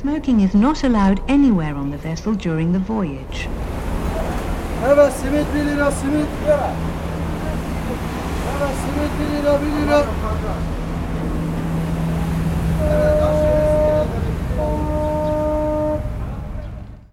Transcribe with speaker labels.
Speaker 1: Smoking is not allowed anywhere on the vessel during the voyage.
Speaker 2: Evet, simit 1 lira, simit. Evet, simit 1 lira, 1 lira. Evet,